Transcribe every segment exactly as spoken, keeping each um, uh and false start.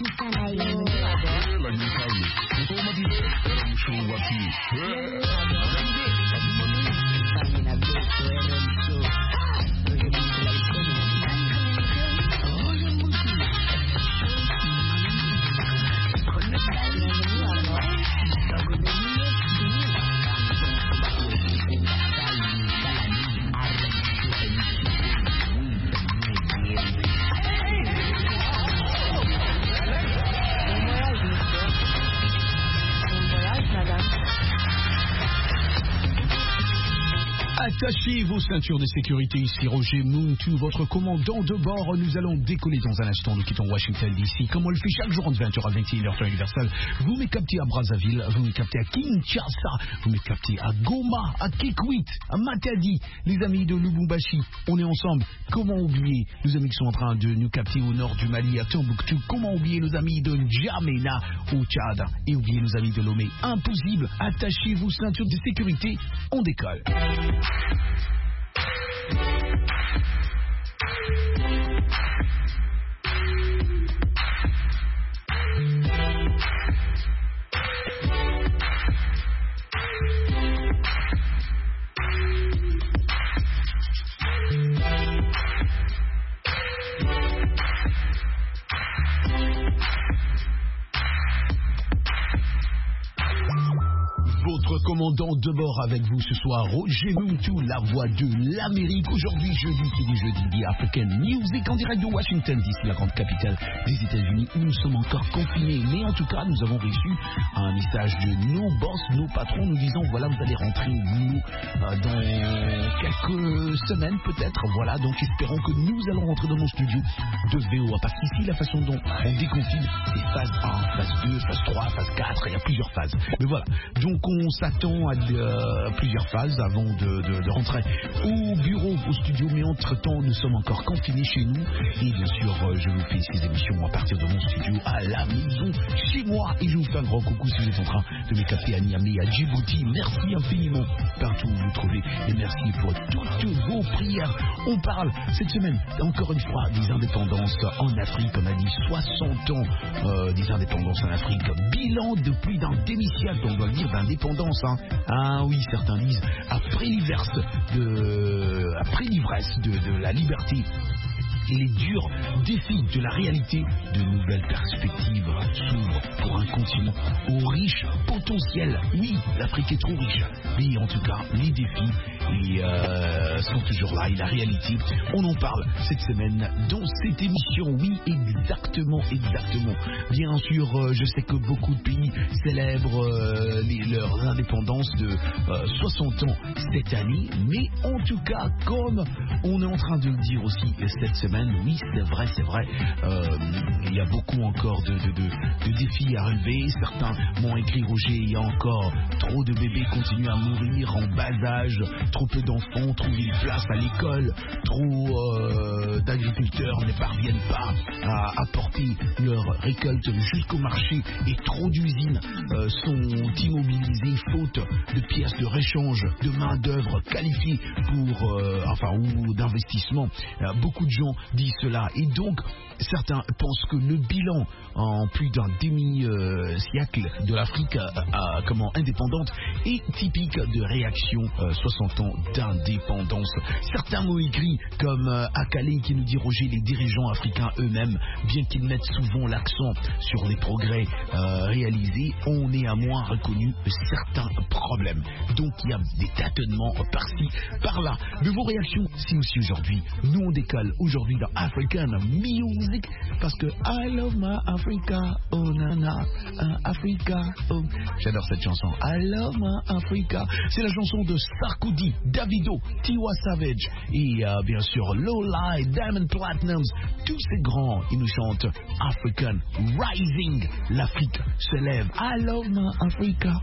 Attachez vos ceintures de sécurité, ici Roger Muntu, votre commandant de bord. Nous allons décoller dans un instant, nous quittons Washington D C, comme on le fait chaque jour entre vingt heures à vingt et une heures temps universel. Vous me captez à Brazzaville, vous me captez à Kinshasa, vous me captez à Goma, à Kikwit, à Matadi, les amis de Lubumbashi. On est ensemble. Comment oublier nos amis qui sont en train de nous capter au nord du Mali, à Tombouctou? Comment oublier nos amis de N'Djamena au Tchad? Et oublier nos amis de Lomé? Impossible. Attachez vos ceintures de sécurité, on décolle. Votre commandant de bord avec vous ce soir, Roger Muntu, la voix de l'Amérique. Aujourd'hui, jeudi, qui dit jeudi, dit African Music en direct de Washington D C, la grande capitale des États-Unis, où nous sommes encore confinés. Mais en tout cas, nous avons reçu un message de nos boss, nos patrons, nous disant voilà, vous allez rentrer au boulot euh, dans quelques semaines peut-être. Voilà, donc espérons que nous allons rentrer dans nos studios de V O A. Parce qu'ici, la façon dont on déconfine, c'est phase un, phase deux, phase trois, phase quatre, il y a plusieurs phases. Mais voilà, donc on s'attend à de, euh, plusieurs phases avant de, de, de rentrer au bureau, au studio, mais entre-temps, nous sommes encore confinés chez nous. Et bien sûr, euh, je vous fais ces émissions à partir de mon studio à la maison, chez moi. Et je vous fais un grand coucou si vous êtes en train de me capter à Niamey, à Djibouti. Merci infiniment partout où vous vous trouvez. Et merci pour toutes vos prières. On parle cette semaine, encore une fois, des indépendances en Afrique. On a dit soixante ans euh, des indépendances en Afrique. Bilan de plus d'un demi-siècle, on doit le dire, d'indépendance. Hein. Ah oui, certains disent après l'ivresse de, après l'ivresse de, de la liberté. Les durs défis de la réalité, de nouvelles perspectives s'ouvrent pour un continent au riche potentiel. Oui, l'Afrique est trop riche. Mais en tout cas, les défis et, euh, sont toujours là. Et la réalité, on en parle cette semaine dans cette émission. Oui, exactement, exactement. Bien sûr, euh, je sais que beaucoup de pays célèbrent euh, les, leurs indépendances de euh, soixante ans cette année. Mais en tout cas, comme on est en train de le dire aussi cette semaine, oui, c'est vrai, c'est vrai. Euh, il y a beaucoup encore de, de, de, de défis à relever. Certains m'ont écrit, Roger, il y a encore trop de bébés qui continuent à mourir en bas âge, trop peu d'enfants trouvent une place à l'école, trop euh, d'agriculteurs ne parviennent pas à apporter leur récolte jusqu'au marché et trop d'usines euh, sont immobilisées faute de pièces de réchange, de main d'œuvre qualifiée pour, euh, enfin, ou d'investissement. Euh, beaucoup de gens disent cela et donc certains pensent que le bilan en plus d'un demi-siècle de l'Afrique euh, euh, comment indépendante est typique de réaction euh, soixante ans d'indépendance. Certains m'ont écrit comme euh, Akale qui nous dit Roger, les dirigeants africains eux-mêmes, bien qu'ils mettent souvent l'accent sur les progrès euh, réalisés, ont néanmoins reconnu certains problèmes. Donc il y a des tâtonnements par-ci, par-là. De vos réactions, si aussi aujourd'hui, nous on décolle aujourd'hui dans African Music parce que I love my Africa, oh nana, uh, Africa, oh. J'adore cette chanson. I love my Africa. C'est la chanson de Sarkozy, Davido, Tiwa Savage et euh, bien sûr Lola et Diamond Platnumz. Tous ces grands, ils nous chantent African Rising. L'Afrique se lève. I love my Africa.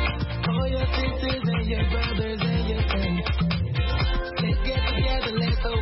Your brothers and your friends, let's get together, let's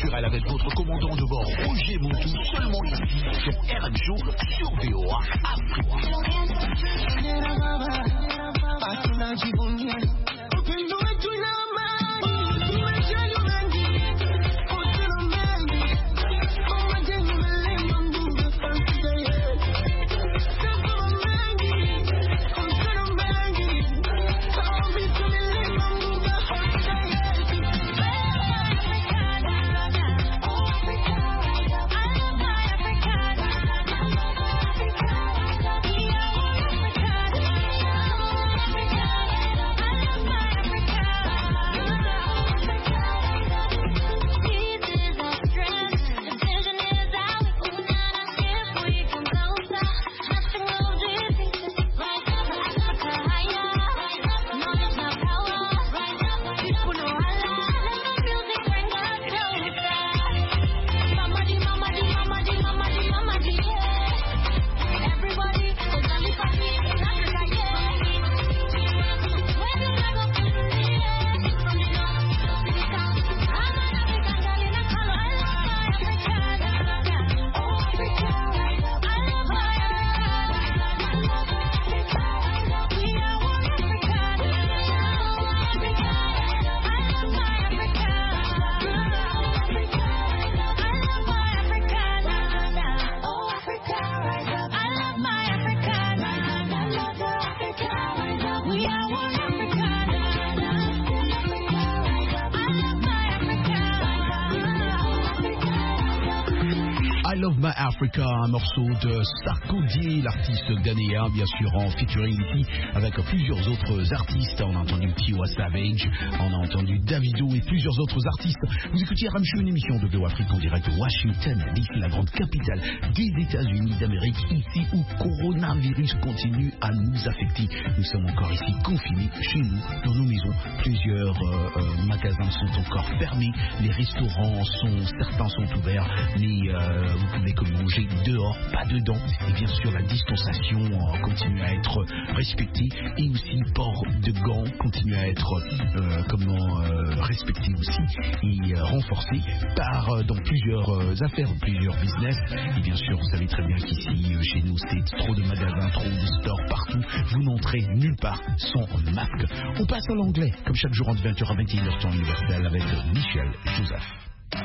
culturelle avec votre commandant de bord, Roger Montou, seulement ici, sur R M Show, sur V O A Afrique. Africa, un morceau de Sarkodie, l'artiste ghanéen, bien sûr en featuring ici avec plusieurs autres artistes. On a entendu Tiwa Savage, on a entendu Davido et plusieurs autres artistes. Vous écoutez R M Show, une émission de V O A Afrique en direct de Washington, D C, la grande capitale des États-Unis d'Amérique, ici où coronavirus continue à nous affecter. Nous sommes encore ici confinés chez nous, dans nos maisons. Plusieurs euh, euh, magasins sont encore fermés, les restaurants sont, certains sont ouverts, mais euh, vous pouvez manger dehors, pas dedans, et bien sûr la distanciation euh, continue à être respectée, et aussi le port de gants continue à être euh, comment euh, respecté aussi et euh, renforcé par euh, dans plusieurs euh, affaires, plusieurs business. Et bien sûr, vous savez très bien qu'ici euh, chez nous c'est trop de magasins, trop de stores partout, vous n'entrez nulle part sans masque. On passe en anglais comme chaque jour entre vingt heures à vingt et une heures temps universel avec Michel Joseph.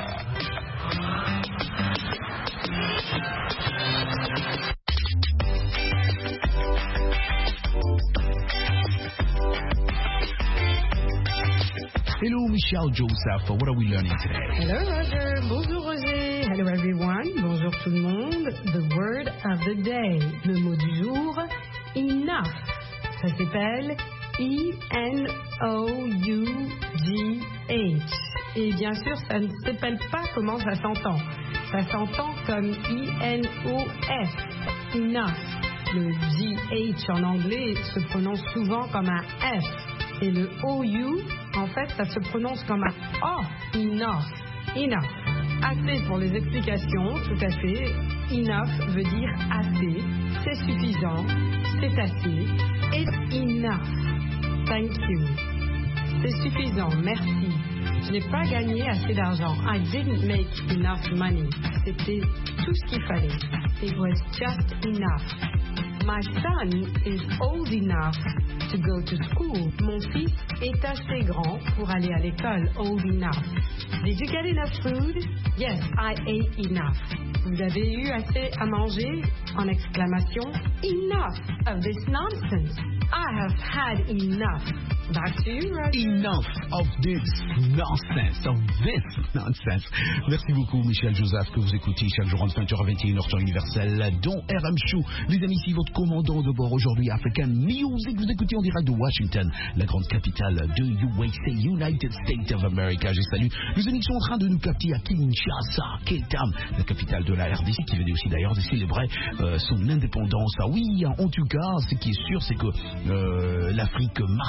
Hello, Michel Joseph. What are we learning today? Hello, Roger. Bonjour, Roger. Hello, everyone. Bonjour, tout le monde. The word of the day. Le mot du jour, enough. Ça s'appelle E N O U G H. Et bien sûr, ça ne s'appelle pas comment ça s'entend. Ça s'entend comme I N O F. Enough. Le G H en anglais se prononce souvent comme un F. Et le O U, en fait, ça se prononce comme un O. Enough. Enough. Assez pour les explications, tout à fait. Enough veut dire assez, c'est suffisant, c'est assez. It's enough. Thank you. C'est suffisant, merci. Je n'ai pas gagné assez d'argent. I didn't make enough money. C'était tout ce qu'il fallait. It was just enough. My son is old enough to go to school. Mon fils est assez grand pour aller à l'école. Old enough. Did you get enough food? Yes, I ate enough. Vous avez eu assez à manger? En exclamation. Enough of this nonsense. I have had enough. Back to you, Roger. Enough of this nonsense, of this nonsense. Merci beaucoup, Michel Joseph, que vous écoutez chaque jour entre vingt heures à vingt et une heures temps universel, dont R M Show. Les amis, ici votre commandant de bord aujourd'hui, African Music. Vous écoutez en direct de Washington, la grande capitale de U S A, United States of America. Je salue les amis qui sont en train de nous capter à Kinshasa, Cape Town, la capitale de la R D C, qui venait aussi d'ailleurs de célébrer euh, son indépendance. Ah oui, en tout cas, ce qui est sûr, c'est que euh, l'Afrique marque, comme je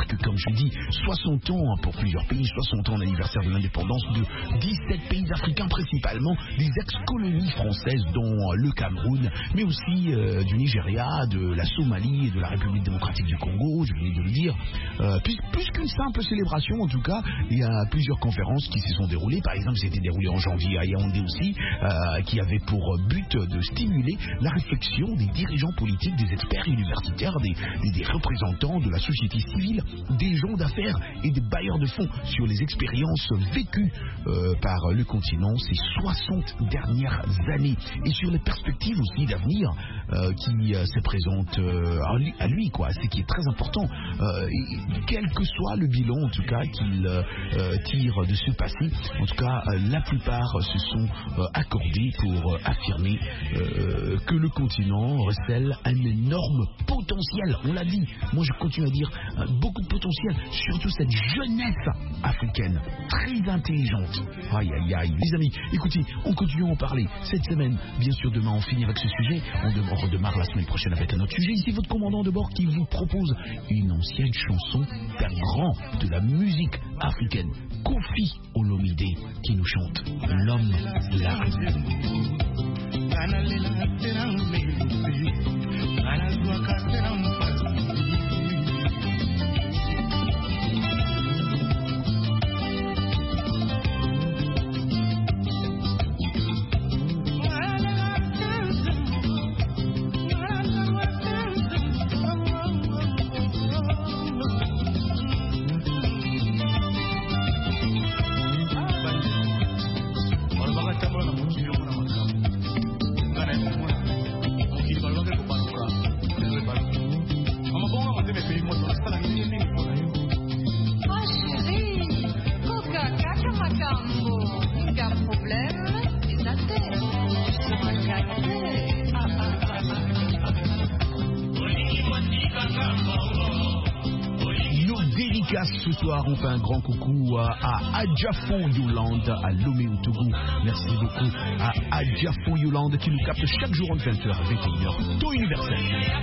l'ai dit, soixante ans pour plusieurs pays, soixante ans d'anniversaire de l'indépendance de dix-sept pays africains, principalement des ex-colonies françaises, dont le Cameroun, mais aussi euh, du Nigeria, de la Somalie et de la République démocratique du Congo, je venais de le dire. Euh, plus plus qu'une simple célébration, en tout cas, il y a plusieurs conférences qui se sont déroulées. Par exemple, c'était déroulé en janvier à Yaoundé aussi, euh, qui avait pour but de stimuler la réflexion des dirigeants politiques, des experts universitaires, des, des, des représentants de la société civile, des gens d'affaires et des bailleurs de fonds sur les expériences vécues euh, par le continent ces soixante dernières années et sur les perspectives aussi d'avenir euh, qui euh, se présentent euh, à, lui, à lui, quoi. C'est qui est très important. Euh, et, quel que soit le bilan, en tout cas, qu'il euh, tire de ce passé, en tout cas, euh, la plupart se sont euh, accordés pour euh, affirmer euh, que le continent recèle un énorme potentiel. On l'a dit, moi je continue à dire euh, beaucoup de potentiel, surtout cette jeunesse africaine, très intelligente. Aïe aïe aïe, les amis, écoutez, on continue à en parler cette semaine. Bien sûr, demain on finit avec ce sujet, on, de- on redémarre la semaine prochaine avec un autre sujet. Ici votre commandant de bord qui vous propose une ancienne chanson d'un grand de la musique africaine, Kofi Olomide, qui nous chante L'homme de la rue. Ce soir, on fait un grand coucou à, à Adjafo Yolande, à Lomé au Togo. Merci beaucoup à Adjafo Yolande qui nous capte chaque jour en vingt heures à vingt et une heures. Taux universel.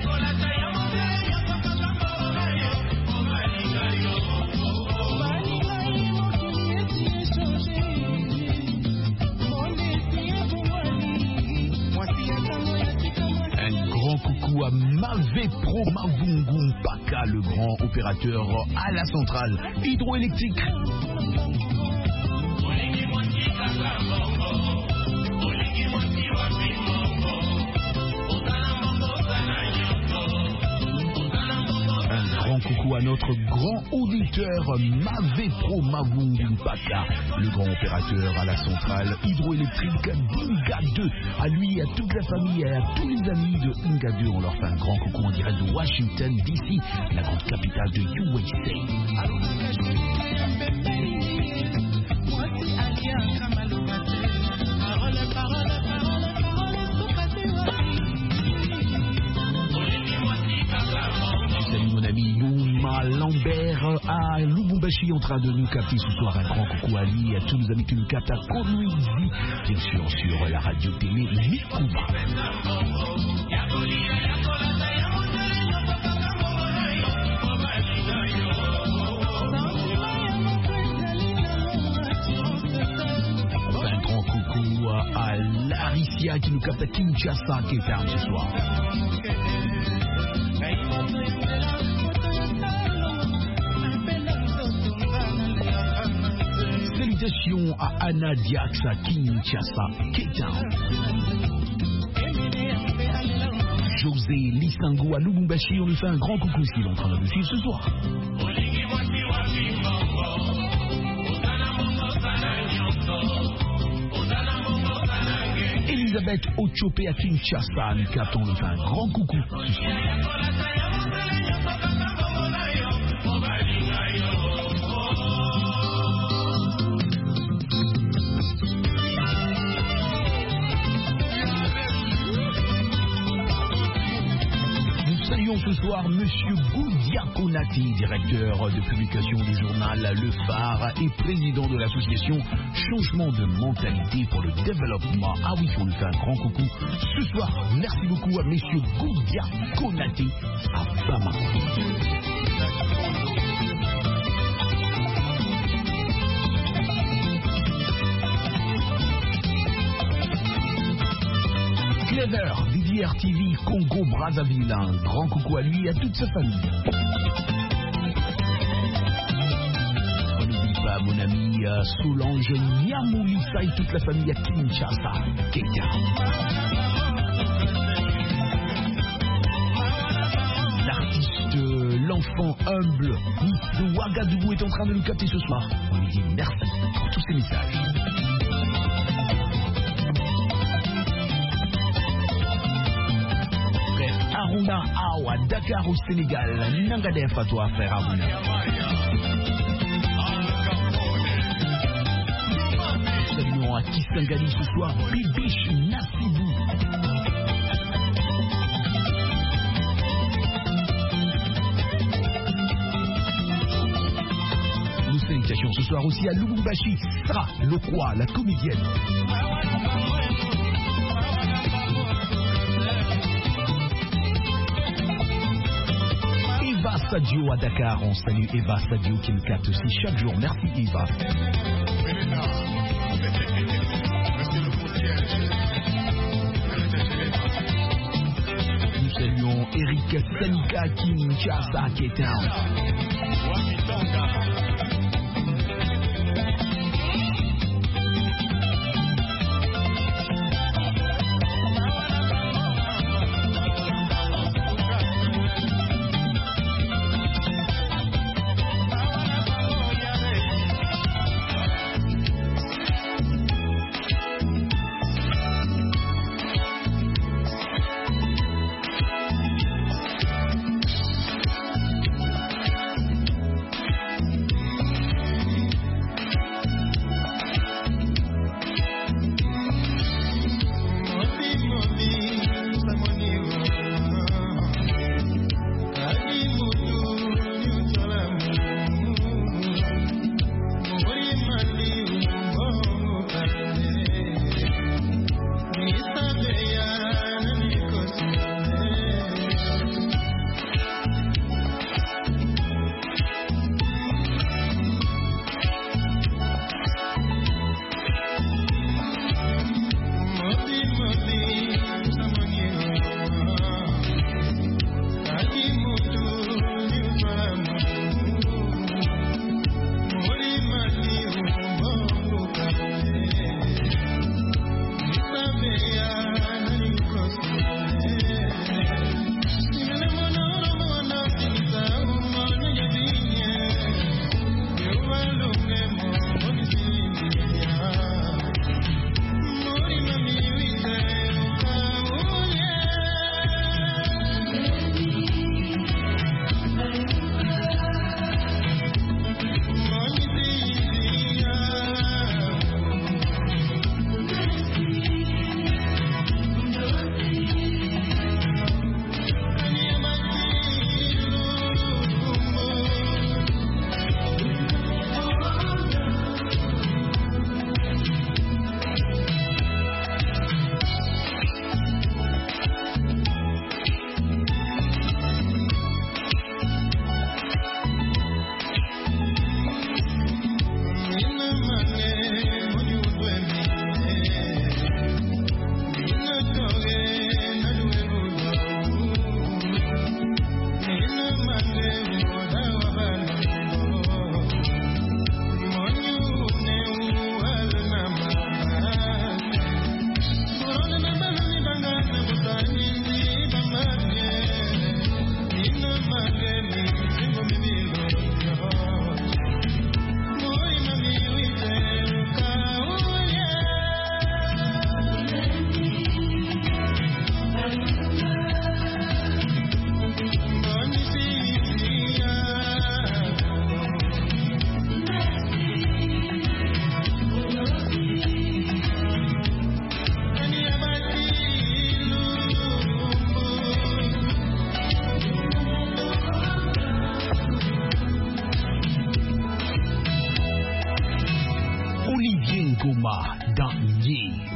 Coucou à Mavé Pro Mavungu Mpaka, le grand opérateur à la centrale hydroélectrique. Un grand coucou à notre grand auditeur Mavé Pro Mavungu Mpaka, le grand opérateur à la centrale hydroélectrique d'Inga deux. À lui, à toute la famille et à tous les amis de Inga deux, on leur fait un grand coucou en direct de Washington D C, la grande capitale de U S A. Lambert à Lubumbashi en train de nous capter ce soir. Un grand coucou à lui et à tous nos amis qui nous captent à Kolwezi, bien sûr sur la radio télé Mikuba. Un grand coucou à Laricia qui nous capte à Kinshasa, qui est tard ce soir. Salutations à Anna Diax à Kinshasa, Cape Town. José Lissango à Lubumbashi, on lui fait un grand coucou s'il est en train de nous suivre ce soir. Elisabeth Ochopé à Kinshasa, nous captons, on lui fait un grand coucou ce soir. Ce soir, Monsieur Goudia Konati, directeur de publication du journal Le Phare et président de l'association Changement de mentalité pour le développement. Ah oui, on lui fait un grand coucou. Ce soir, merci beaucoup à Monsieur Goudia Konati à Bamako. Brother, D D R T V, Congo, Brazzaville. Un grand coucou à lui et à toute sa famille. On n'oublie pas mon ami euh, Solange Niamoulissa et toute la famille à Kinshasa, Kenya. L'artiste, euh, l'enfant humble de Ouagadougou est en train de nous capter ce soir. On lui dit merci pour tous ces messages. Aruna Awa, Dakar au Sénégal. Nangadef à toi, frère Aruna. Saluons à Kisangani ce soir, Bibiche Nassibou. Nos salutations ce soir aussi à Lubumbashi, Sra, le roi, la comédienne. Eva Sadio à Dakar, on salue Eva Sadio qui me capte aussi chaque jour. Merci Eva. Nous saluons Eric Sanika Kinshasa Cape Town.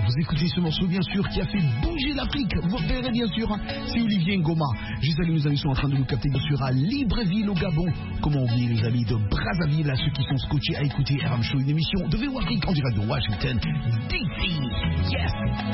Vous écoutez ce morceau, bien sûr, qui a fait bouger l'Afrique. Vous repérez, bien sûr, c'est Olivier Ngoma. Je salue nos amis qui sont en train de nous capter, bien sûr, à Libreville, au Gabon. Comment oublier les amis de Brazzaville, à ceux qui sont scotchés à écouter R M Show, une émission de V O Afrique en direct de Washington, D C. Yes!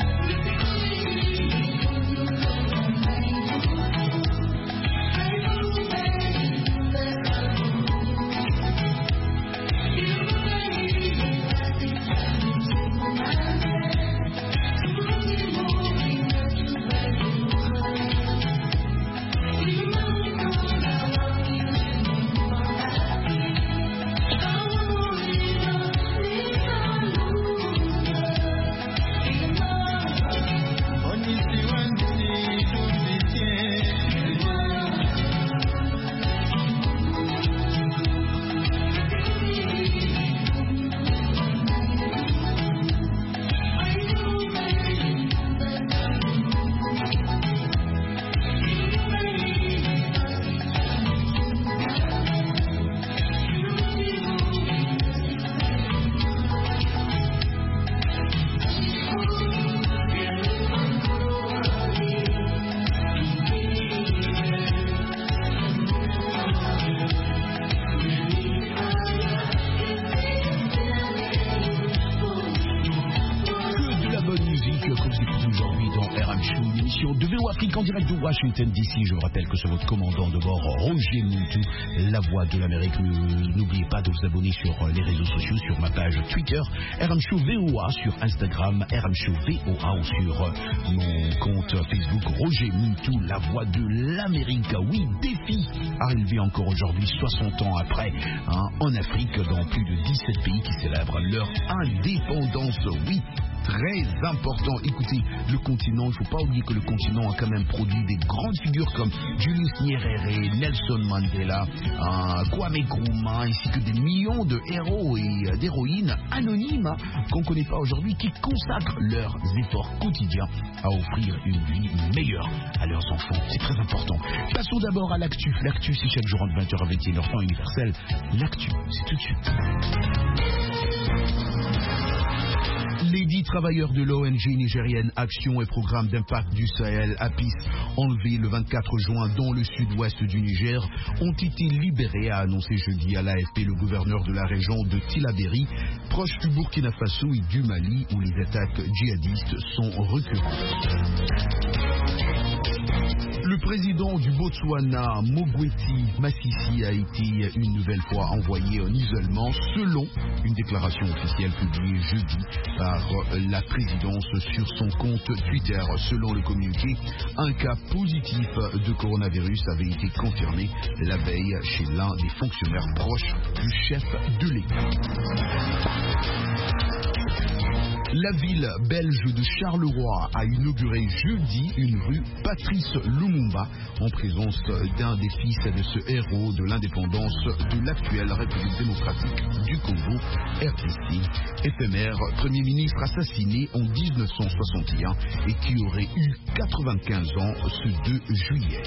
En direct de Washington D C, je vous rappelle que c'est votre commandant de bord, Roger Muntu, la voix de l'Amérique. N'oubliez pas de vous abonner sur les réseaux sociaux, sur ma page Twitter, R M Show V O A, sur Instagram, R M Show V O A, ou sur mon compte Facebook, Roger Muntu, la voix de l'Amérique. Oui, défi arrivé encore aujourd'hui, soixante ans après, hein, en Afrique, dans plus de dix-sept pays qui célèbrent leur indépendance. Oui, très important. Écoutez, le continent, il ne faut pas oublier que le continent a quand même produit des grandes figures comme Julius Nyerere, Nelson Mandela, euh, Kwame Nkrumah, ainsi que des millions de héros et euh, d'héroïnes anonymes hein, qu'on ne connaît pas aujourd'hui, qui consacrent leurs efforts quotidiens à offrir une vie meilleure à leurs enfants. C'est très important. Passons d'abord à l'actu. L'actu, c'est chaque jour entre vingt heures et vingt et une heures temps universel. L'actu, c'est tout de suite. Les dix travailleurs de l'O N G nigérienne Action et Programme d'Impact du Sahel, APIS, enlevés le vingt-quatre juin dans le sud-ouest du Niger, ont été libérés, a annoncé jeudi à l'A F P le gouverneur de la région de Tillabéri, proche du Burkina Faso et du Mali, où les attaques djihadistes sont récurrentes. Le président du Botswana, Mogweti Masisi, a été une nouvelle fois envoyé en isolement selon une déclaration officielle publiée jeudi par la présidence sur son compte Twitter. Selon le communiqué, un cas positif de coronavirus avait été confirmé la veille chez l'un des fonctionnaires proches du chef de l'État. La ville belge de Charleroi a inauguré jeudi une rue Patrice Lumumba en présence d'un des fils de ce héros de l'indépendance de l'actuelle République démocratique du Congo, R D C, éphémère Premier ministre assassiné en dix-neuf cent soixante et un et qui aurait eu quatre-vingt-quinze ans ce deux juillet.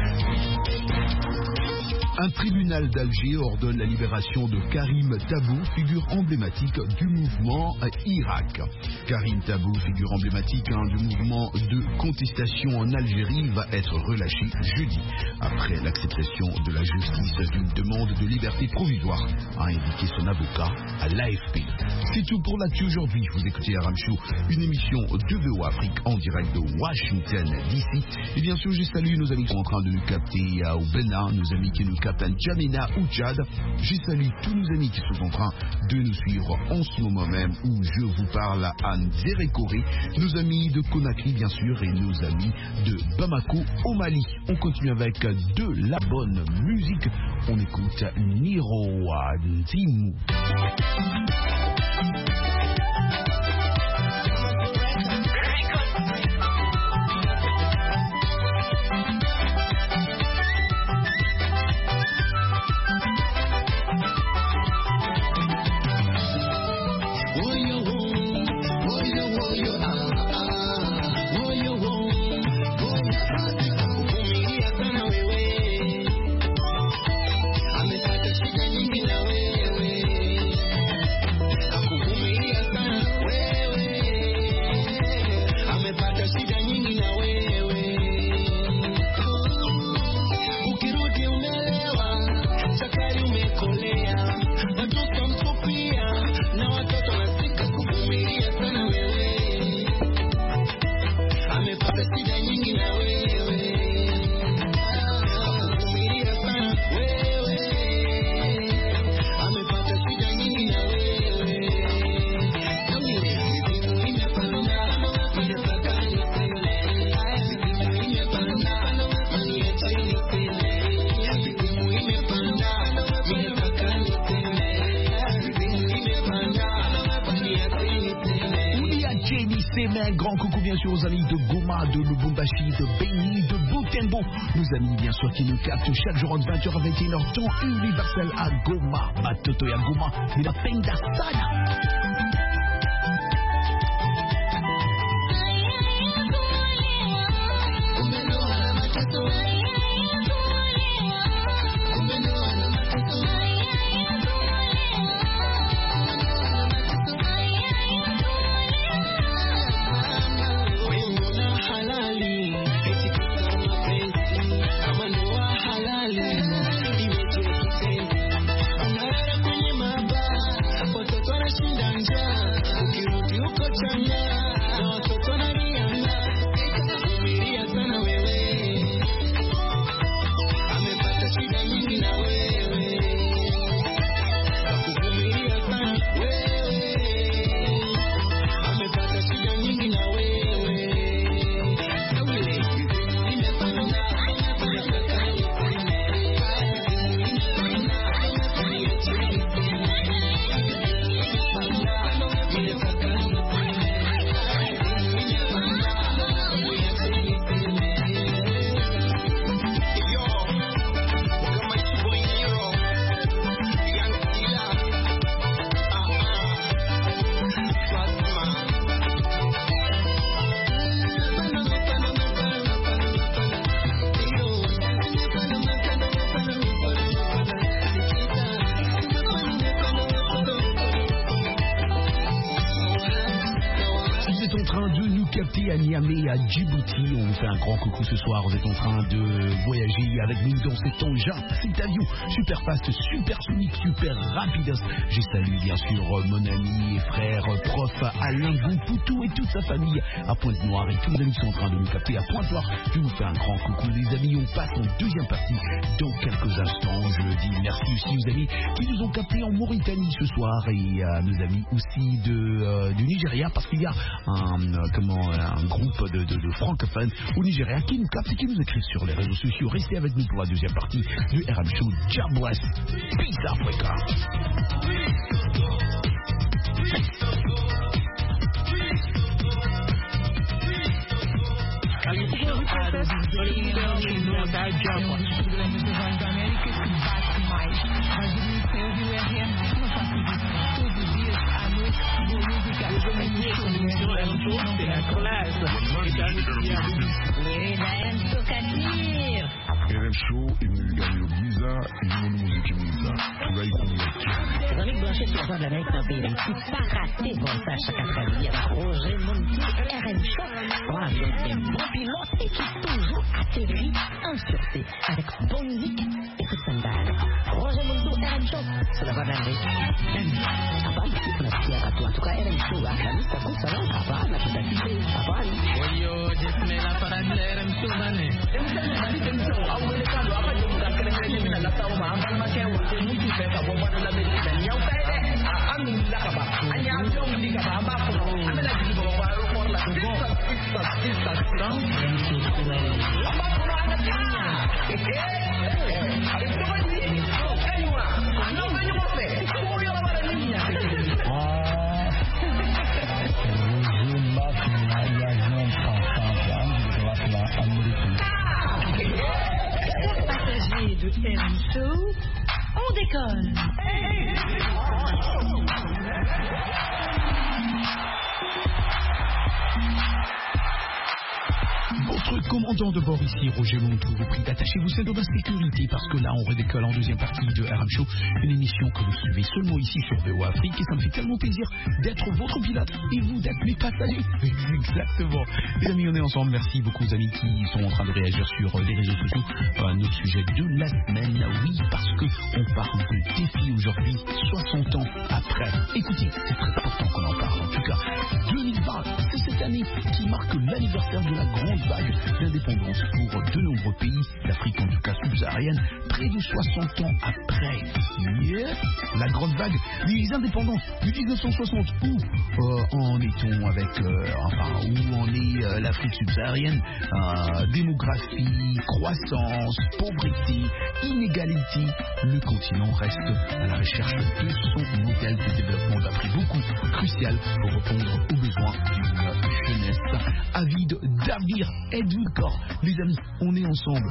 Un tribunal d'Alger ordonne la libération de Karim Tabou, figure emblématique du mouvement Irak. Karim Tabou, figure emblématique hein, du mouvement de contestation en Algérie, va être relâché jeudi après l'acceptation de la justice d'une demande de liberté provisoire, a indiqué son avocat à l'A F P. C'est tout pour l'actu aujourd'hui. Vous écoutez R M Show, une émission de V O Afrique en direct de Washington D C. Et bien sûr, je salue nos amis qui sont en train de nous capter au Bénin, nos amis qui nous captent à N'Djamena ou Tchad. Je salue tous nos amis qui sont en train de nous suivre en ce moment même où je vous parle à Nzérékoré, nos amis de Conakry bien sûr et nos amis de Bamako au Mali. On continue avec de la bonne musique. On écoute Niro Nzimu. Kuvumilia Mais un grand coucou bien sûr aux amis de Goma, de Lubumbashi, de Beni, de Butembo. Nos amis bien sûr qui nous captent chaque jour entre vingt heures à vingt et une heures temps universel à Goma. Matoto ya Goma, mais la Penda Sana. À Niamey, à Djibouti, on vous fait un grand coucou ce soir. Vous êtes en train de voyager avec nous dans cet engin, cet avion super fast, super sonique, super rapide. Je salue bien sûr mon ami et frère, prof Alain Goupoutou et toute sa famille à Pointe-Noire et tous les amis qui sont en train de nous capter à Pointe-Noire. Je vous fais un grand coucou les amis, on passe en deuxième partie dans quelques instants. Je dis merci aussi aux amis qui nous ont captés en Mauritanie ce soir et à nos amis aussi de, euh, du Nigeria parce qu'il y a un, euh, comment, un groupe de, de, de francophones au Nigeria qui nous captent et qui nous écrivent sur les réseaux sociaux. Restez avec nous pour la deuxième partie du R M Show. God bless. Peace Africa. R M Show imeganyiro byiza ibintu n'umuziki mwiza turayikunda cyane. Avec Blanchet sur la voix de l'Amérique dans le pays d'Haïti, pas raté voltage chaque après-midi avec Roger Monti, R M Show. Voilà, donc un bon pilote et qui toujours atterrit en sûreté avec bonne musique et toute sa balle. Roger Monti, R M Show sur la voix de l'Amérique. Apaan sih penasihat aku? En tout cas, R M Show akan takut salah apaan aku tadi? Apaan? Oyo, jesme la parade de R M Show bane. Passagers de R M Show, on décolle. Votre commandant de bord ici, Roger Montou, vous prie d'attacher vos ceintures de sécurité parce que là, on redécolle en deuxième partie de R M Show, une émission que vous suivez seulement ici sur V O Afrique et ça me fait tellement plaisir d'être votre pilote et vous d'être mes passagers. Exactement. Les amis, on est ensemble. Merci beaucoup aux amis qui sont en train de réagir sur les réseaux sociaux. Euh, notre sujet de la semaine, oui, parce que on parle de défi aujourd'hui, soixante ans après. Écoutez, c'est très important qu'on en parle. En tout cas, deux mille vingt, c'est cette année qui marque l'anniversaire de la grande vague d'indépendance pour de nombreux pays d'Afrique, en tout cas subsaharienne, près de soixante ans après. Yeah. La grande vague des indépendances du dix-neuf cent soixante. Où euh, en est-on avec, euh, enfin, où en est euh, l'Afrique subsaharienne? euh, Démographie, croissance, pauvreté, inégalité. Le continent reste à la recherche de son modèle de développement d'après beaucoup crucial pour répondre aux besoins d'une jeunesse. Avid, Davir, Edwin Corps. Les amis, on est ensemble.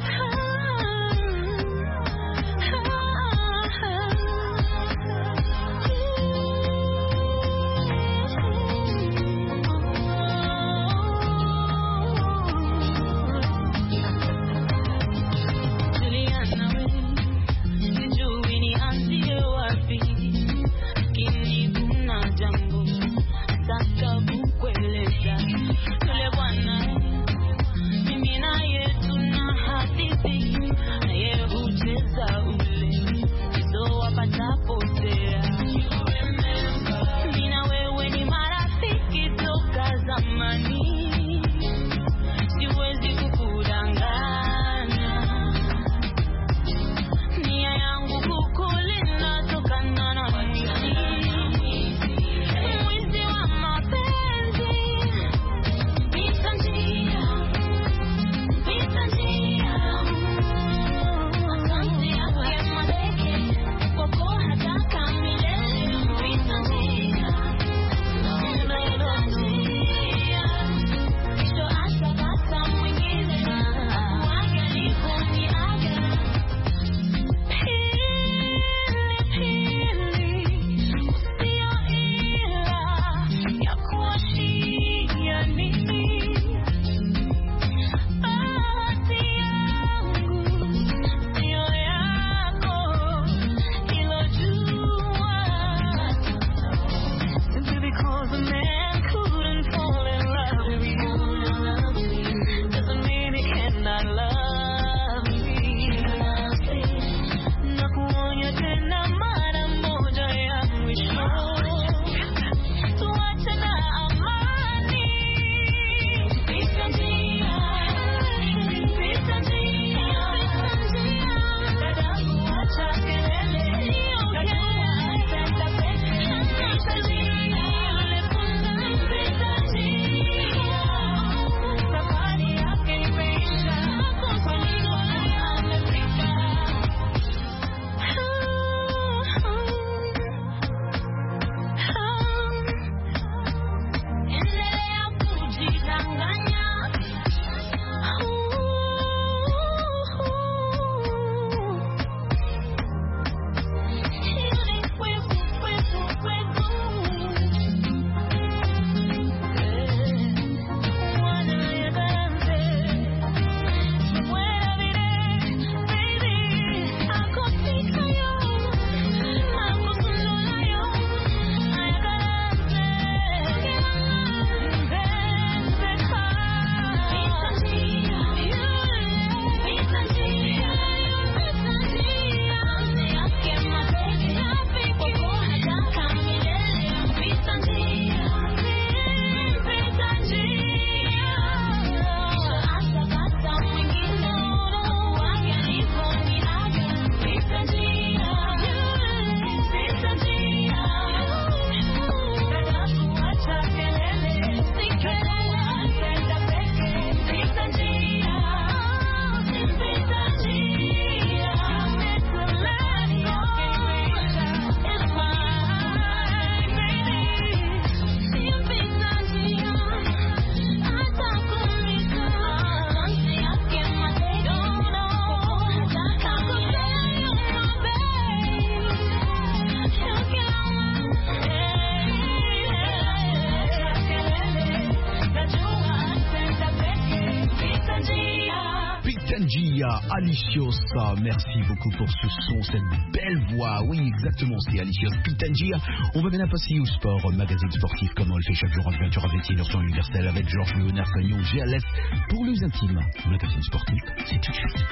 Aliciosa, merci beaucoup pour ce son, cette belle voix. Oui, exactement, c'est Aliciosa Pitangia. On va bien passer au sport, magazine sportif, comme on le fait chaque jour à vingt heures à vingt et une heures sur l'Universel avec Georges Léonard Cagnon, G L S. Pour les intimes, magazine sportif, c'est tout de suite.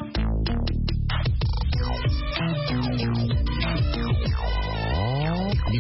Georges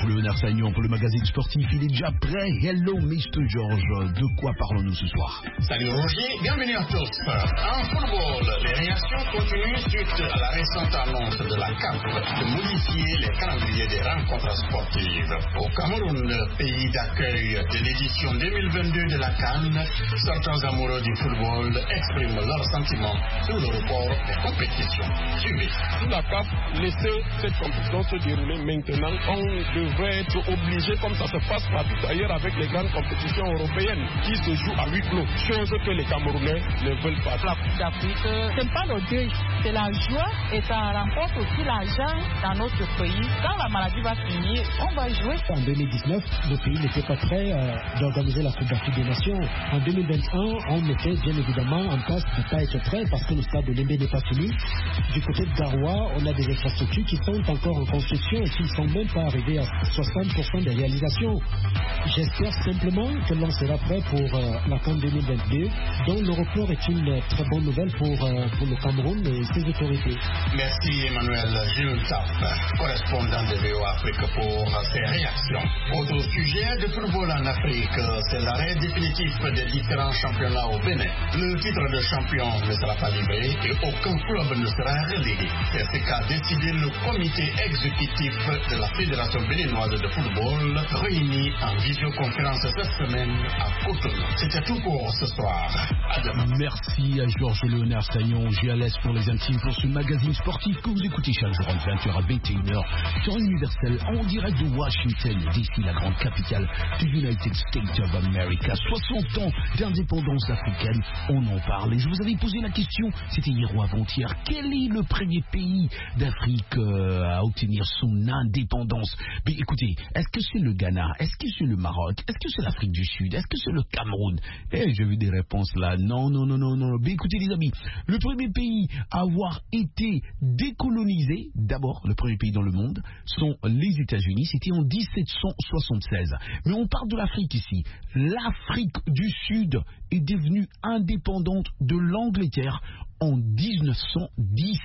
Léonard Sagnon pour le magazine sportif. Il est déjà prêt. Hello, mister Georges. De quoi parlons-nous ce soir? Salut Roger, bienvenue à tous. En football, les réactions continuent suite à la récente annonce de la C A F de modifier les calendriers des rencontres sportives. Au Cameroun, pays d'accueil de l'édition deux mille vingt-deux de la CAN, certains amoureux du football expriment leurs sentiments sur le report des compétitions. Suivez. La C A F laissait cette compétition se dérouler maintenant. On devrait être obligé, comme ça se passe partout ailleurs avec les grandes compétitions européennes qui se jouent à huis clos, chose que les Camerounais ne veulent pas. La Coupe d'Afrique, ce n'est pas l'orgueil, c'est la joie et ça remporte aussi l'argent dans notre pays. Quand la maladie va finir, on va jouer. En deux mille dix-neuf, le pays n'était pas prêt euh, d'organiser la Coupe d'Afrique des Nations. En deux mille vingt et un, on était bien évidemment en passe de ne pas être prêt parce que le stade de Lembe n'est pas fini. Du côté de Garoua, on a des infrastructures qui sont encore en construction et qui ne sont même pas arrivées à soixante pour cent des réalisations. J'espère simplement que l'on sera prêt pour euh, la CAN deux mille vingt-deux, dont le report est une très bonne nouvelle pour, euh, pour le Cameroun et ses autorités. Merci Emmanuel Juntaf, correspondant de V O Afrique pour ces réactions. Autre sujet de football en Afrique, c'est l'arrêt définitif des différents championnats au Bénin. Le titre de champion ne sera pas livré et aucun club ne sera relégué. C'est ce qu'a décidé le comité exécutif de la Fédération béninoise de football, réuni en visioconférence cette semaine à Cotonou. C'était tout pour ce soir. À demain. Merci à Georges Léonard Sagnon, G L S pour les intimes pour ce magazine sportif que vous écoutez chaque jour en vingt heures à vingt et une heures sur Universel en direct de Washington, D C, la grande capitale du United States of America. soixante ans d'indépendance africaine, on en parle. Et je vous avais posé la question, c'était hier ou avant-hier, quel est le premier pays d'Afrique euh, à obtenir son indépendance? Mais écoutez, est-ce que c'est le Ghana? Est-ce que c'est le Maroc? Est-ce que c'est l'Afrique du Sud? Est-ce que c'est le Cameroun? Eh, j'ai vu des réponses là. Non, non, non, non, non. Mais écoutez les amis, le premier pays à avoir été décolonisé, d'abord, le premier pays dans le monde, sont les États-Unis. C'était en dix-sept cent soixante-seize. Mais on parle de l'Afrique ici. L'Afrique du Sud est devenue indépendante de l'Angleterre en dix-neuf cent dix.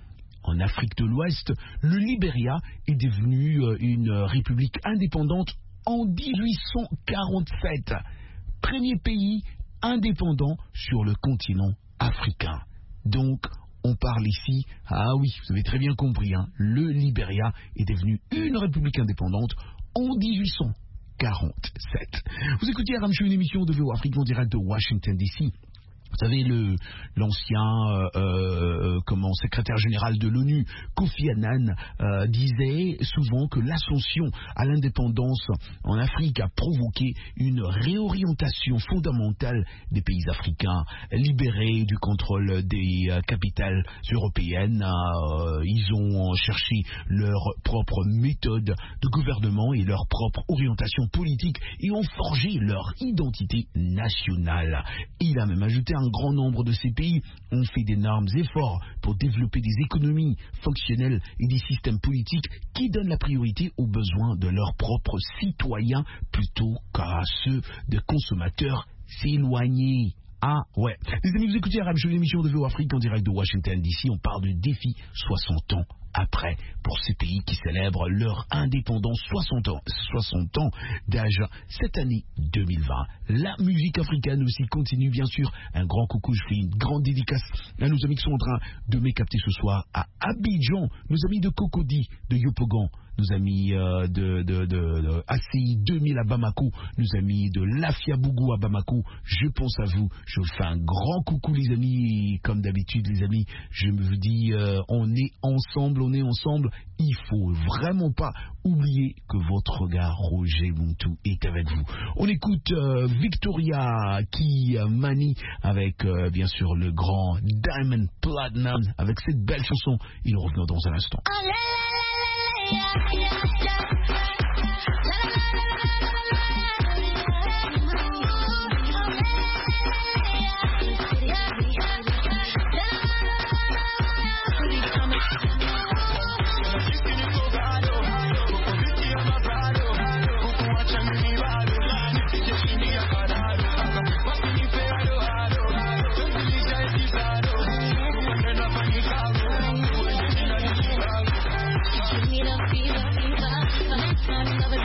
En Afrique de l'Ouest, le Libéria est devenu une république indépendante en dix-huit cent quarante-sept. Premier pays indépendant sur le continent africain. Donc, on parle ici, ah oui, vous avez très bien compris, hein, le Libéria est devenu une république indépendante en dix-huit cent quarante-sept. Vous écoutez R M Show, une émission de V O Afrique en direct de Washington D C. Vous savez, le, l'ancien euh, euh, comment, secrétaire général de l'ONU, Kofi Annan, euh, disait souvent que l'ascension à l'indépendance en Afrique a provoqué une réorientation fondamentale des pays africains, libérés du contrôle des euh, capitales européennes. Euh, ils ont cherché leur propre méthode de gouvernement et leur propre orientation politique et ont forgé leur identité nationale. Il a même ajouté un grand nombre de ces pays ont fait d'énormes efforts pour développer des économies fonctionnelles et des systèmes politiques qui donnent la priorité aux besoins de leurs propres citoyens plutôt qu'à ceux de consommateurs éloignés. Ah ouais. Les amis, vous écoutez R M Show, l'émission de V O Afrique en direct de Washington D C. On parle du défi soixante ans après pour ces pays qui célèbrent leur indépendance, soixante ans, soixante ans d'âge cette année deux mille vingt. La musique africaine aussi continue bien sûr. Un grand coucou, je fais une grande dédicace à nos amis qui sont en train de m'écapter ce soir à Abidjan, nos amis de Cocody, de Yopougon, nos amis euh, de, de, de, de A C I deux mille à Bamako, nos amis de Lafiabougou à Bamako. Je pense à vous, je vous fais un grand coucou les amis, et comme d'habitude les amis, je me dis euh, on est ensemble, on est ensemble, il faut vraiment pas oublier que votre regard Roger Muntu est avec vous. On écoute euh, Victoria qui euh, manie avec euh, bien sûr le grand Diamond Platinum avec cette belle chanson et nous revenons dans un instant. Give me the fever, fever, next time you love it.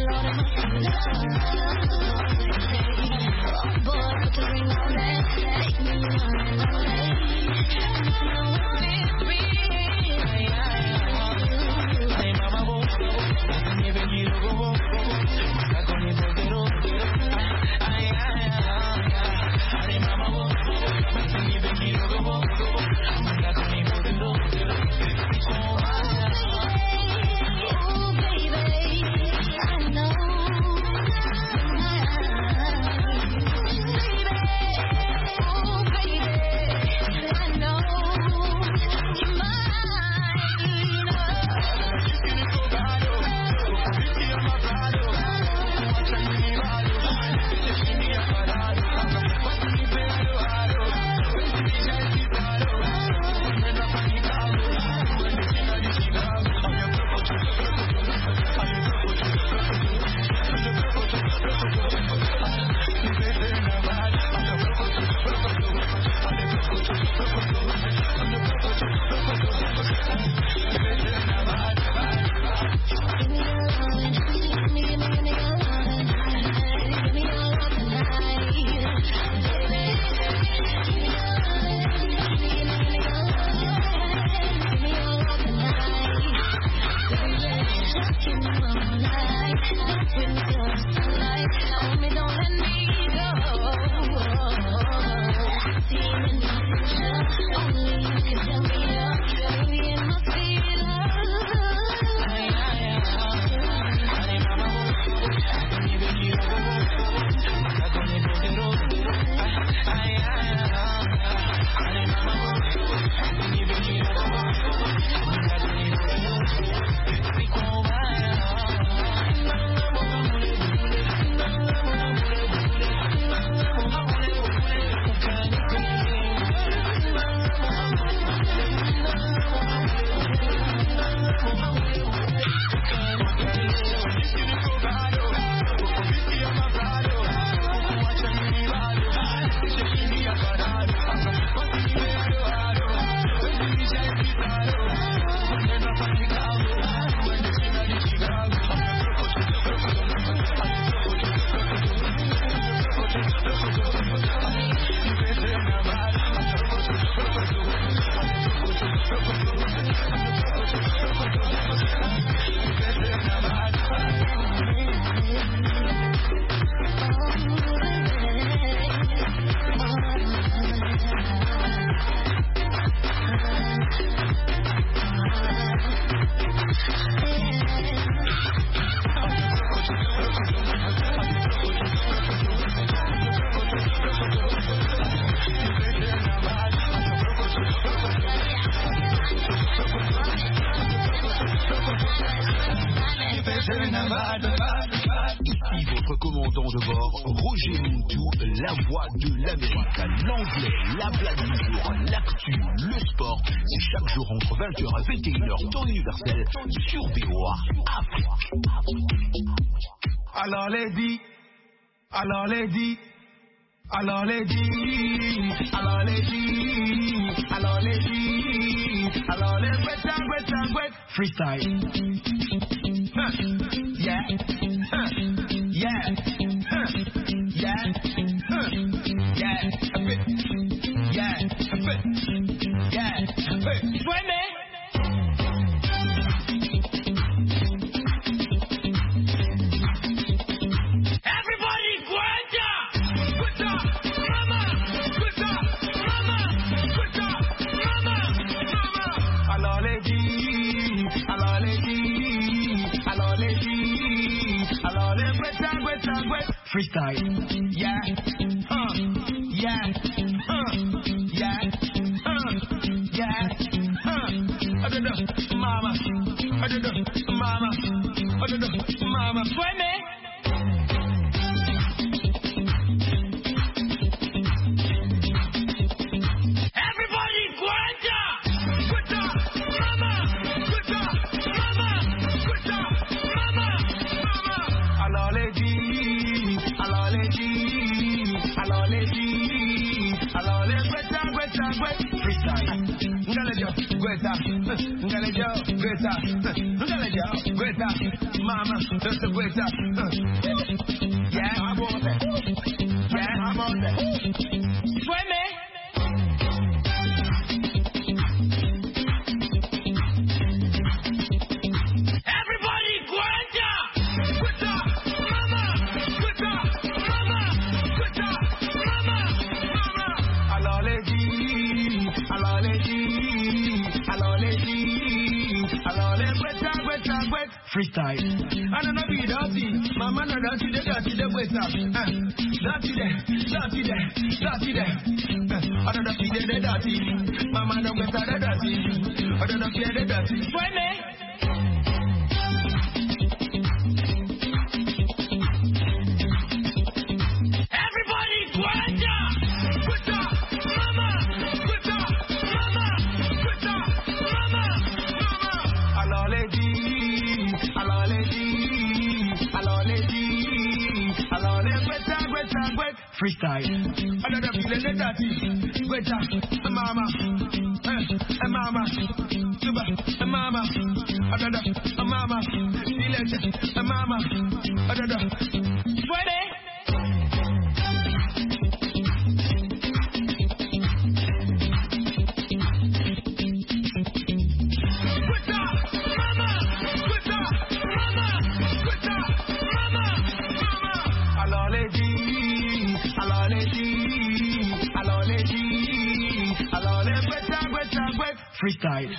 Ici votre commandant de bord, Roger Muntu, la voix de l'Amérique, l'anglais, la blague du jour, l'actu, le sport. C'est chaque jour entre vingt heures et vingt et une heures temps universel sur B O A Afrique. Alors les dit, alors les dit, alors les dit, alors les dit, alors les dit, alors les wet and wet and wet freestyle. Huh. Yeah, huh. Yeah, huh. Yeah, huh. Yeah, a bit, yeah, a bit, yeah, a bit. Suene. Freestyle, yeah, huh, yeah, huh, yeah, huh, yeah, huh. I don't know, mama, I don't know, mama, I don't know, mama. Suene. Everybody, Guanta, Guanta, mama, Guanta, mama, Guanta, mama, mama. Alors les dit. Alors les G, alors les G, alors les Greta, Greta, Greta, freestyle. Ngalejo, Greta, Ngalejo, Greta, Ngalejo, Greta, mama, that's the way top. Yeah, I'm on that. Yeah, I'm on that. Sueme. Everybody, Guanta! Guanta! Mama! Guanta! Mama! Guanta! Mama! Mama! Aloledi, aloledi, aloledi, aloledi, guanta, guanta, guanta. Freestyle. I don't know be dirty. Mama no dirty, the dirty, the guanta. Dirty there, dirty there, dirty there. I don't know be the dirty. Mama no guanta, the dirty. I don't know be the dirty. Sueme. Everybody, guanta! Guanta! Mama! Guanta! Mama! Guanta! Mama! Mama! Aloledi, aloledi, aloledi, aloledi, guanta, guanta, guanta. Freestyle. Another feeling the dirty. Guanta, mama, eh, mama, tuba, mama, another, mama, village, mama, another. Suede. Freestyle.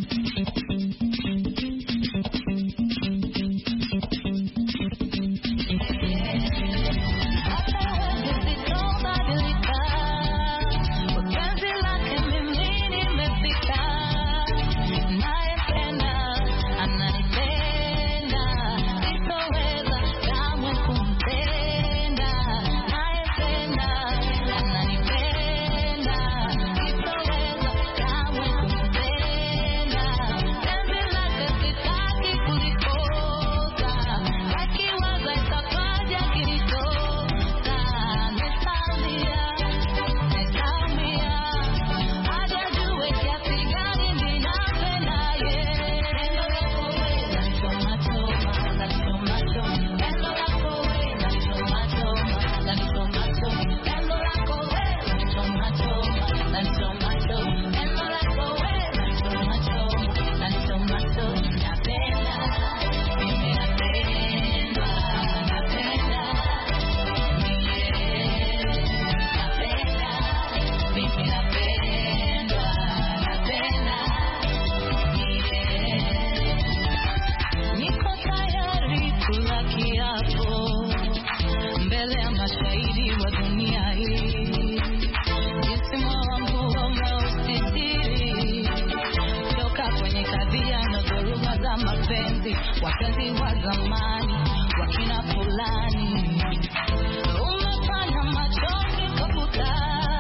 Wapenzi wa zamani wakina fulani umefanya machozi kaputa,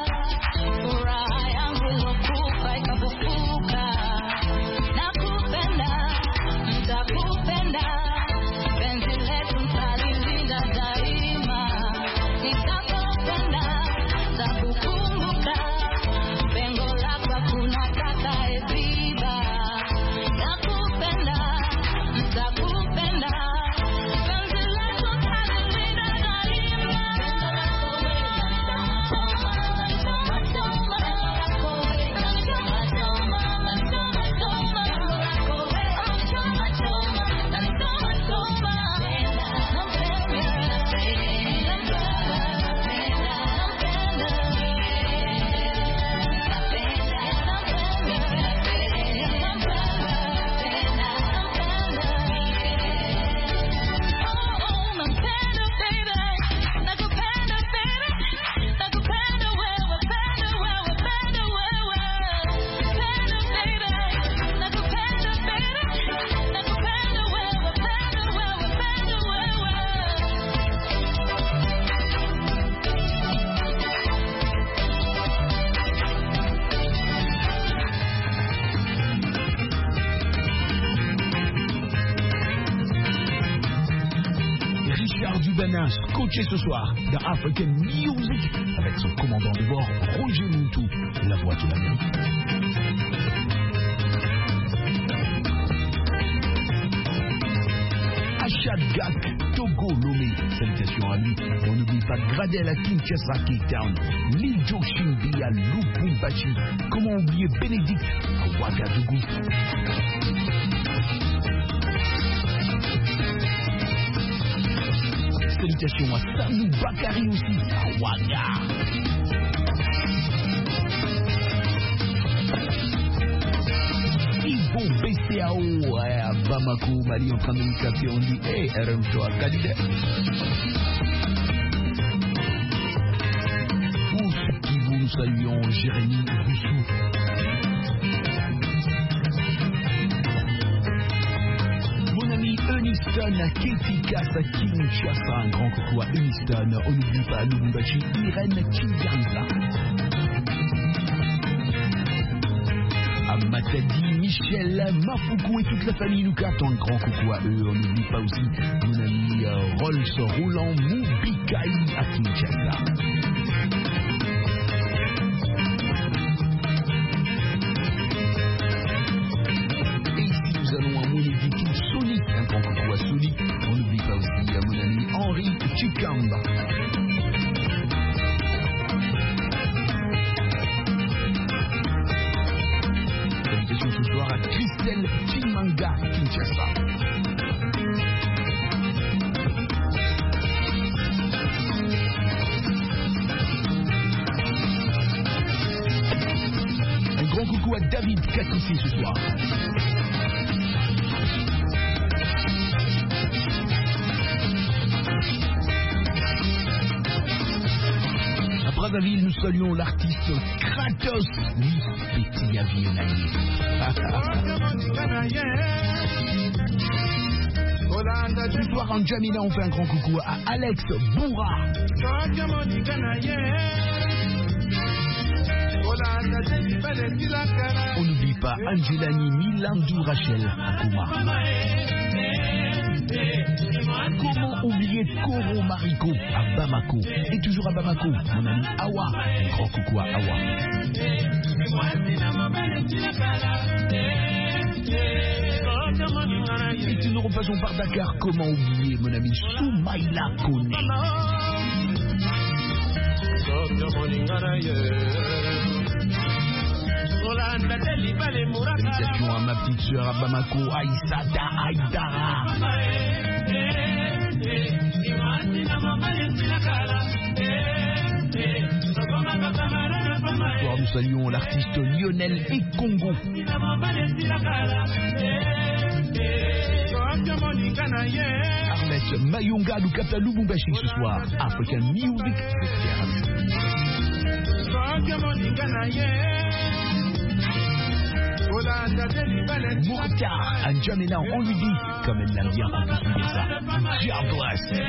furaha yangu ilokufa ikafufuka. Nakupenda, nitakupenda, penzi letu nitalilinda daima. Nitakupenda, nitakukumbuka, pengo lako hakuna atakayeziba. Nakupenda, nitakupenda, penzi letu nitalilinda daima. Richard Dubana, coaché ce soir dans African Music avec son commandant de bord Roger Muntu, la voix de l'Amérique. Chadgak, Togo, Lomé. Salutations à lui. On n'oublie pas Gradel à Kinshasa, Cape Town. Lijo Shimbi à Lubumbashi. Comment oublier Bénédicte à Ouagadougou. Salutations à Sanou Bakari aussi à Ouaga. Bon B C A O ouais, à Bamako, Mali en train de nous capter, on dit hey, R M Show à Kalidé. Pour ceux qui vous nous saluons, Jérémy Boussou. Mon ami Uniston à Ketikas à Kinshasa, un grand coucou à Uniston. On n'oublie pas à Lubumbashi, Irène Chiganza. Matadi, Michel, Mafoukou et toute la famille nous captent un grand coucou à eux. On n'oublie pas aussi mon ami euh, Rolls Roland Moubikai à Kinshasa. Et ici nous allons à Monédique Sonic, un grand coucou à Sonic. On n'oublie pas aussi à mon ami Henri Chikamba. Ce soir à Christelle Chimanga, Kinshasa. Un grand coucou à David Katissé ce soir. À Brazzaville, nous saluons l'artiste Kratos, lui, petit avionnalier. Ce soir en Jamila, on fait un grand coucou à Alex Boura. On n'oublie pas Angelani Milandou Rachel Akuma. Comment oublier Koro Mariko à Bamako. Et toujours à Bamako, mon ami Awa. Un grand coucou à Awa. Et si nous repassons par Dakar, comment oublier mon ami Soumaïla Kone. Salutations à ma petite soeur à Bamako, Aïsada Aïdara. Ce soir, nous saluons l'artiste Lionel et Congo. Arlette Mayonga nous capte à Lubumbashi ce soir. African Music Mourtar à Jamela, on lui dit, comme elle l'aime bien, on peut suivre ça. God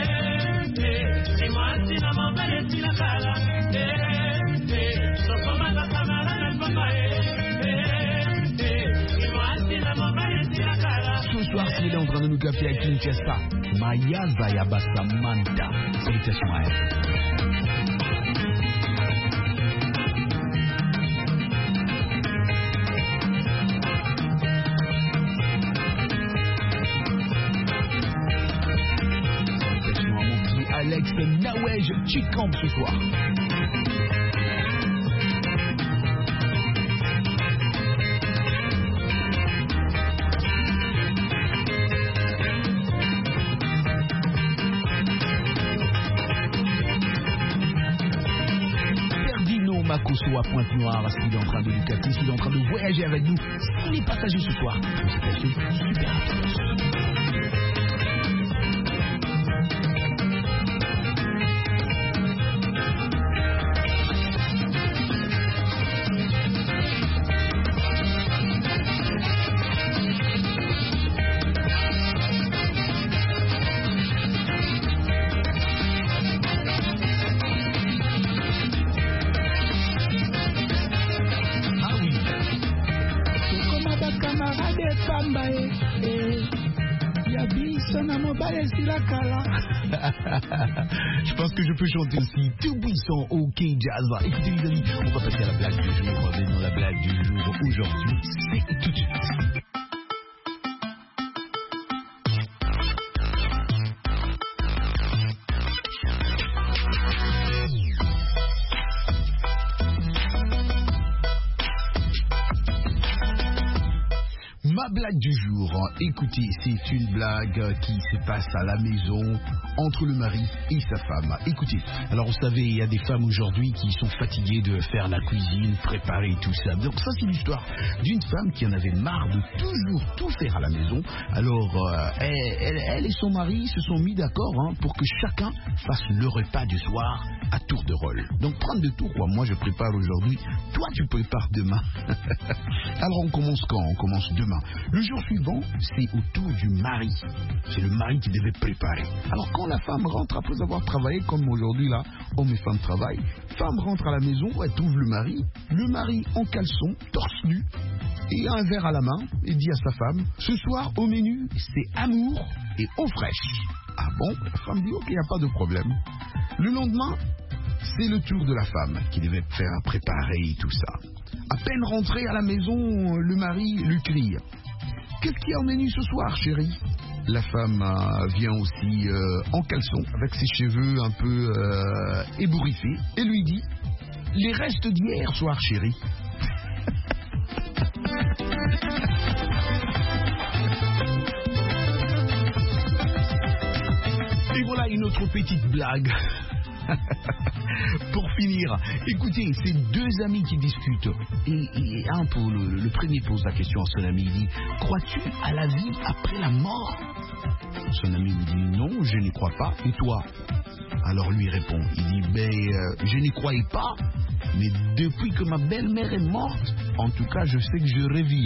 Ce soir, s'il est en train de nous capter à Kinshasa, Maya Zayabasa Manta. Salutations à elle. Alex Nawej Chikamp ce soir. Ferdinand Makosso à Pointe-Noire, s'il est en train de nous capter, s'il est en train de voyager avec nous, s'il est passager ce soir, c'est passé super rapide. Je pense que je peux chanter aussi tout puissant au King Jazz. Écoutez les amis, on va passer à la blague du jour. Mais non, la blague du jour aujourd'hui, c'est tout de suite. blague du jour, écoutez, c'est une blague qui se passe à la maison entre le mari et sa femme. Écoutez, alors vous savez, il y a des femmes aujourd'hui qui sont fatiguées de faire la cuisine, préparer tout ça. Donc ça, c'est l'histoire d'une femme qui en avait marre de toujours tout faire à la maison. Alors, euh, elle, elle, elle et son mari se sont mis d'accord hein, pour que chacun fasse le repas du soir à tour de rôle. Donc prendre de tour, quoi. Moi je prépare aujourd'hui, toi tu prépares demain. Alors on commence quand? On commence demain. Le jour suivant, c'est au tour du mari. C'est le mari qui devait préparer. Alors quand la femme rentre après avoir travaillé, comme aujourd'hui là, hommes et femmes travaillent, femme rentre à la maison, elle trouve le mari, le mari en caleçon, torse nu, et un verre à la main, et dit à sa femme, ce soir au menu, c'est amour et eau fraîche. Ah bon? La femme dit ok, il n'y a pas de problème. Le lendemain, c'est le tour de la femme qui devait faire préparer tout ça. À peine rentré à la maison, le mari lui crie « Qu'est-ce qu'il y a au menu ce soir, chérie ?» La femme euh, vient aussi euh, en caleçon, avec ses cheveux un peu euh, ébouriffés, et lui dit « Les restes d'hier soir, chérie. » Et voilà une autre petite blague. Pour finir, écoutez, c'est deux amis qui discutent. Et, et un pour le, le premier pose la question à son ami, il dit « Crois-tu à la vie après la mort ?» Son ami lui dit « Non, je n'y crois pas. Et toi ?» Alors lui répond, il dit « Ben, euh, je n'y croyais pas, mais depuis que ma belle-mère est morte, en tout cas, je sais que je revis. Hein. »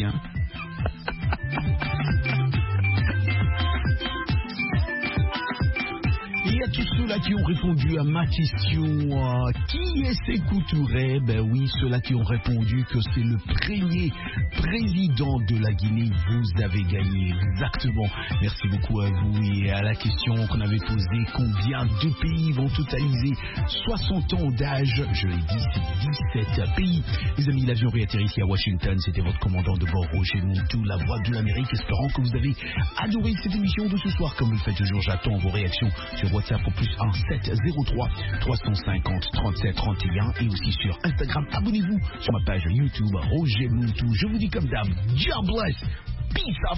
Il y a tous ceux-là qui ont répondu à ma question, euh, qui est Sékou Touré? Ben oui, ceux-là qui ont répondu que c'est le premier président de la Guinée. Vous avez gagné, exactement. Merci beaucoup à vous et à la question qu'on avait posée. Combien de pays vont totaliser soixante ans d'âge? Je l'ai dit, c'est dix-sept pays. Les amis, l'avion réatterrit ici à Washington. C'était votre commandant de bord, Roger Moutou, la voix de l'Amérique. Espérant que vous avez adoré cette émission de ce soir. Comme vous le faites toujours, j'attends vos réactions sur WhatsApp au plus un sept zéro trois trois cent cinquante trente-sept trente et un et aussi sur Instagram. Abonnez-vous sur ma page YouTube Roger Moutou. Je vous dis comme d'hab, God bless, peace out.